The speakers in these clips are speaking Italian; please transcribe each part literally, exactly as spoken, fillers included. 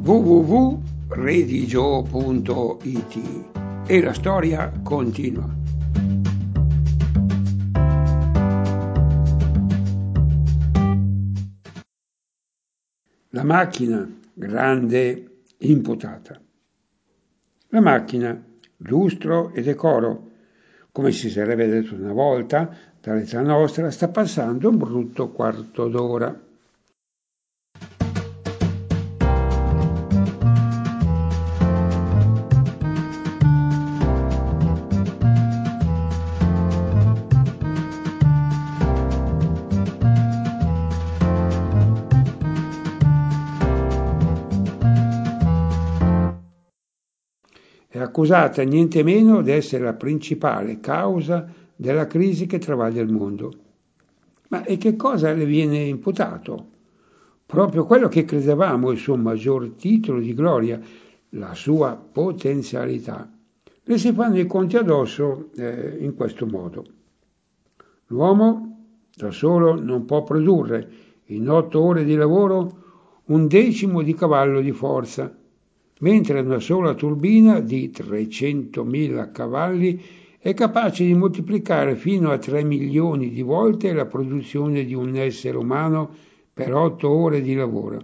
w w w punto redigio punto i t e la storia continua. La macchina grande imputata. La macchina, lustro e decoro, come si sarebbe detto una volta, dall'età nostra sta passando un brutto quarto d'ora. È accusata niente meno di essere la principale causa della crisi che travaglia il mondo. Ma e che cosa le viene imputato? Proprio quello che credevamo il suo maggior titolo di gloria, la sua potenzialità. Le si fanno i conti addosso eh, in questo modo. L'uomo da solo non può produrre in otto ore di lavoro un decimo di cavallo di forza, mentre una sola turbina di trecentomila cavalli è capace di moltiplicare fino a tre milioni di volte la produzione di un essere umano per otto ore di lavoro.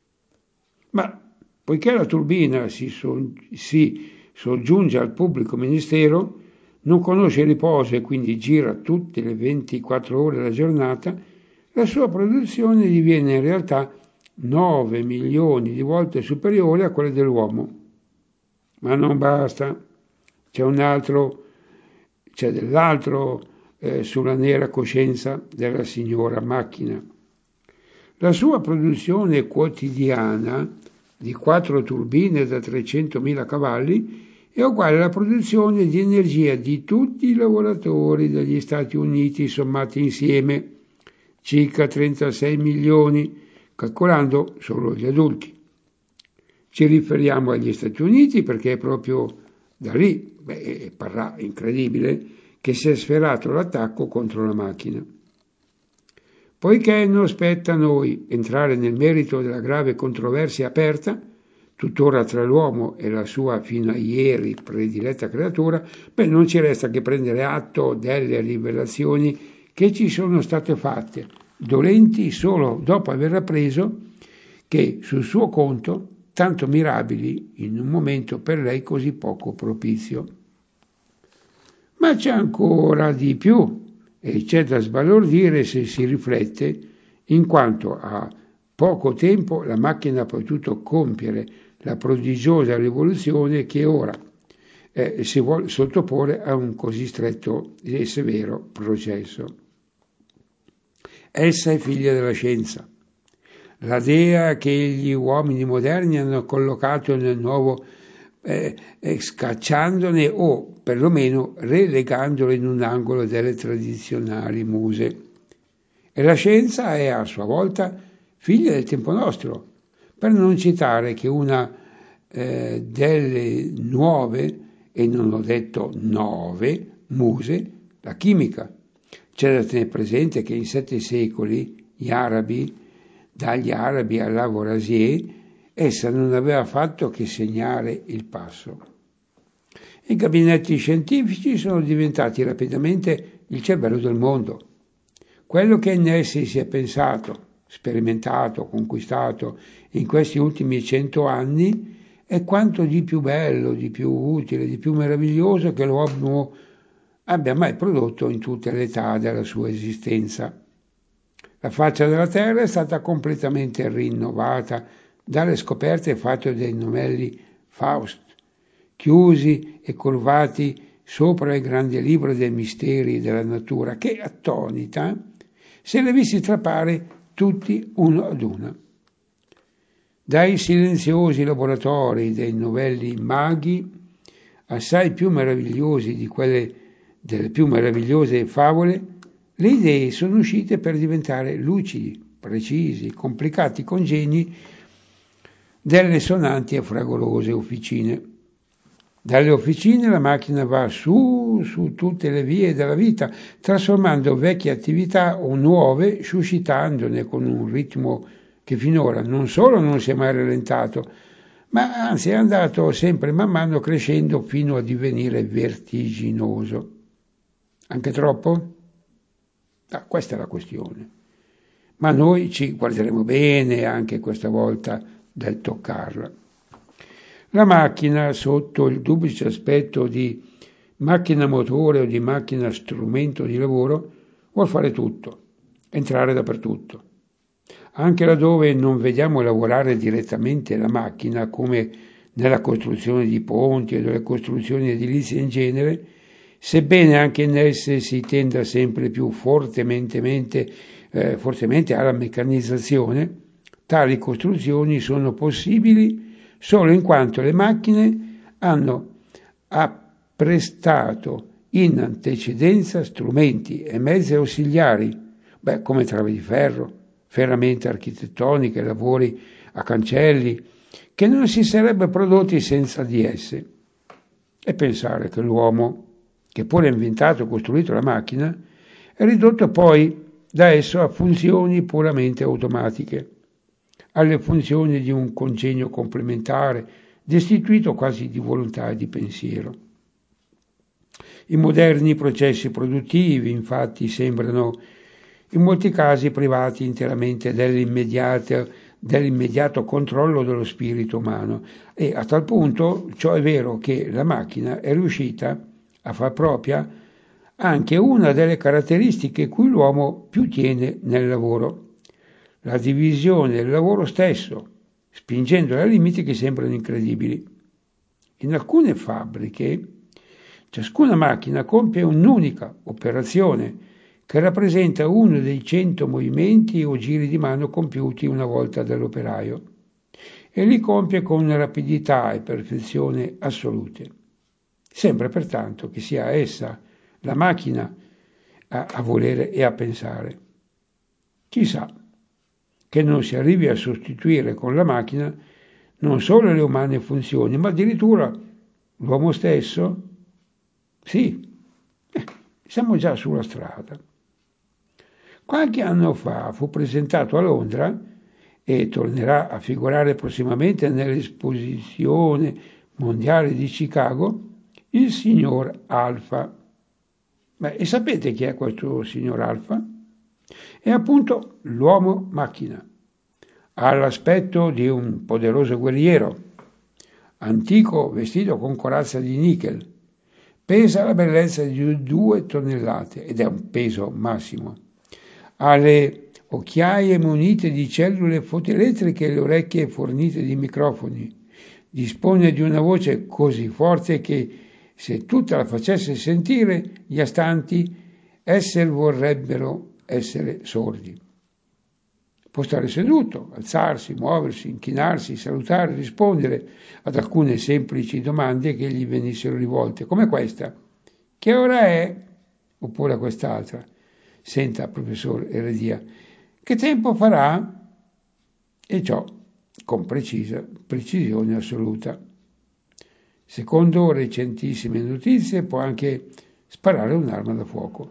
Ma poiché la turbina si, so, si soggiunge al pubblico ministero, non conosce riposo e quindi gira tutte le ventiquattro ore della giornata, la sua produzione diviene in realtà nove milioni di volte superiore a quella dell'uomo. Ma non basta, c'è un altro, c'è dell'altro eh, sulla nera coscienza della signora macchina. La sua produzione quotidiana di quattro turbine da trecentomila cavalli è uguale alla produzione di energia di tutti i lavoratori degli Stati Uniti sommati insieme, circa trentasei milioni, calcolando solo gli adulti. Ci riferiamo agli Stati Uniti perché è proprio da lì, beh, parrà incredibile, che si è sferato l'attacco contro la macchina. Poiché non spetta a noi entrare nel merito della grave controversia aperta, tuttora tra l'uomo e la sua fino a ieri prediletta creatura, beh, non ci resta che prendere atto delle rivelazioni che ci sono state fatte, dolenti solo dopo aver appreso che sul suo conto tanto mirabili in un momento per lei così poco propizio. Ma c'è ancora di più e c'è da sbalordire se si riflette in quanto a poco tempo la macchina ha potuto compiere la prodigiosa rivoluzione che ora eh, si vuole sottoporre a un così stretto e severo processo. Essa è figlia della scienza, la dea che gli uomini moderni hanno collocato nel nuovo, eh, eh, scacciandone o perlomeno relegandolo in un angolo delle tradizionali muse. E la scienza è a sua volta figlia del tempo nostro, per non citare che una eh, delle nuove, e non ho detto nove, muse, la chimica. C'è da tenere presente che in sette secoli gli arabi, dagli arabi a Lavoisier, essa non aveva fatto che segnare il passo. I gabinetti scientifici sono diventati rapidamente il cervello del mondo. Quello che in essi si è pensato, sperimentato, conquistato in questi ultimi cento anni è quanto di più bello, di più utile, di più meraviglioso che l'uomo abbia mai prodotto in tutte le età della sua esistenza. La faccia della Terra è stata completamente rinnovata dalle scoperte fatte dai novelli Faust, chiusi e curvati sopra il grande libro dei misteri della natura, che, attonita, se li ha visti trapare tutti uno ad uno. Dai silenziosi laboratori dei novelli maghi, assai più meravigliosi di quelle delle più meravigliose favole, le idee sono uscite per diventare lucidi, precisi, complicati congegni delle sonanti e fragorose officine. Dalle officine la macchina va su, su tutte le vie della vita, trasformando vecchie attività o nuove, suscitandone con un ritmo che finora non solo non si è mai rallentato, ma anzi è andato sempre man mano crescendo fino a divenire vertiginoso. Anche troppo? Ah, questa è la questione. Ma noi ci guarderemo bene anche questa volta del toccarla. La macchina, sotto il duplice aspetto di macchina motore o di macchina strumento di lavoro, vuol fare tutto, entrare dappertutto. Anche laddove non vediamo lavorare direttamente la macchina, come nella costruzione di ponti o nelle costruzioni edilizie in genere, sebbene anche in esse si tenda sempre più fortemente, eh, fortemente alla meccanizzazione, tali costruzioni sono possibili solo in quanto le macchine hanno apprestato in antecedenza strumenti e mezzi ausiliari, beh, come travi di ferro, ferramente architettoniche, lavori a cancelli, che non si sarebbe prodotti senza di esse. E pensare che l'uomo, che pure ha inventato e costruito la macchina, è ridotto poi da esso a funzioni puramente automatiche, alle funzioni di un congegno complementare, destituito quasi di volontà e di pensiero. I moderni processi produttivi, infatti, sembrano in molti casi privati interamente dell'immediato, dell'immediato controllo dello spirito umano, e a tal punto ciò è vero che la macchina è riuscita a far propria anche una delle caratteristiche cui l'uomo più tiene nel lavoro, la divisione del lavoro stesso, spingendolo a limiti che sembrano incredibili. In alcune fabbriche ciascuna macchina compie un'unica operazione che rappresenta uno dei cento movimenti o giri di mano compiuti una volta dall'operaio, e li compie con una rapidità e perfezione assolute. Sembra pertanto che sia essa la macchina a, a volere e a pensare. Chissà che non si arrivi a sostituire con la macchina non solo le umane funzioni, ma addirittura l'uomo stesso? Sì, eh, siamo già sulla strada. Qualche anno fa fu presentato a Londra, e tornerà a figurare prossimamente nell'esposizione mondiale di Chicago, il signor Alfa. Beh, e sapete chi è questo signor Alfa? È appunto l'uomo macchina. Ha l'aspetto di un poderoso guerriero, antico, vestito con corazza di nichel. Pesa la bellezza di due tonnellate ed è un peso massimo. Ha le occhiaie munite di cellule fotoelettriche e le orecchie fornite di microfoni. Dispone di una voce così forte che, se tutta la facesse sentire, gli astanti esser vorrebbero essere sordi. Può stare seduto, alzarsi, muoversi, inchinarsi, salutare, rispondere ad alcune semplici domande che gli venissero rivolte, come questa: che ora è? Oppure a quest'altra: senta, professor Eredia, che tempo farà? E ciò con precisa, precisione assoluta. Secondo recentissime notizie può anche sparare un'arma da fuoco.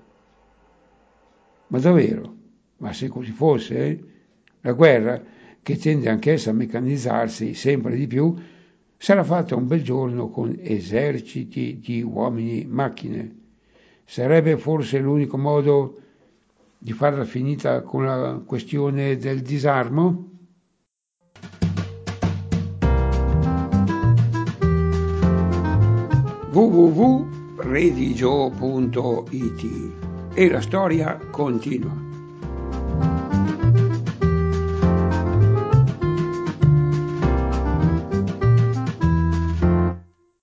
Ma davvero? Ma se così fosse, eh? La guerra, che tende anch'essa a meccanizzarsi sempre di più, sarà fatta un bel giorno con eserciti di uomini-macchine. Sarebbe forse l'unico modo di farla finita con la questione del disarmo? w w w punto redigio punto it e la storia continua.